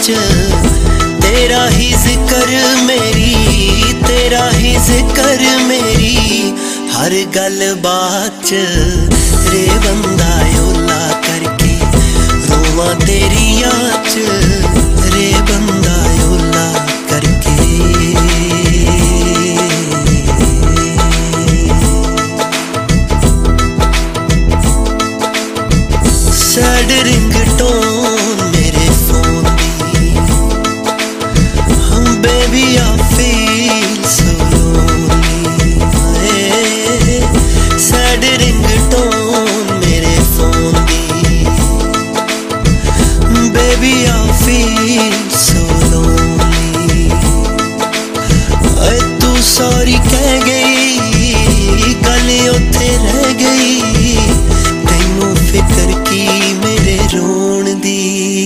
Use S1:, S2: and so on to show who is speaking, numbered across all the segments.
S1: च तेरा ही जिक्र मेरी, तेरा ही जिक्र मेरी हर गल बात च। रे बंदा ओला करके रोवां तेरी याद च, रे बंदा ओला करके। सैड रिंगटोन मेरे फोन दी, हम baby I feel so lonely. Sad ringtone मेरे फोन दी, baby I feel so lonely. तू सॉरी कह गई, गल उत्थे रह गई, तैनू फिक्र की मेरे रोण दी।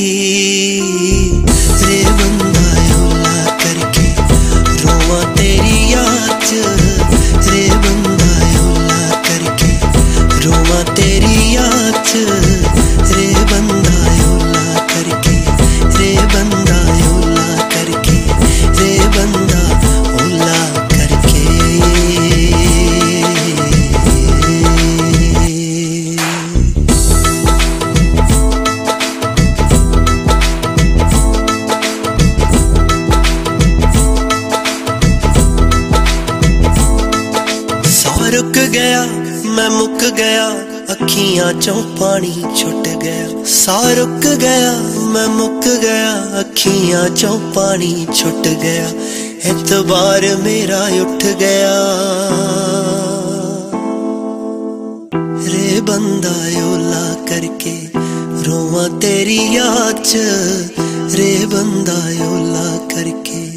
S1: रे बंदा ओला करके रोवां तेरी याद च, रे बंदा ओला करके रोवां तेरी याद च, रे बंदा ओला करके, रे बंदा ओला करके, रे बंदा ओला करके। रुक गया मैं मुक गया, अखियां चों पानी छुट गया। सा रुक गया मैं मुक गया, अखियां चों पानी छुट गया। एतबार मेरा उठ गया, रे बंदा ओला करके रोवां तेरी याद च, रे बंदा ओला करके।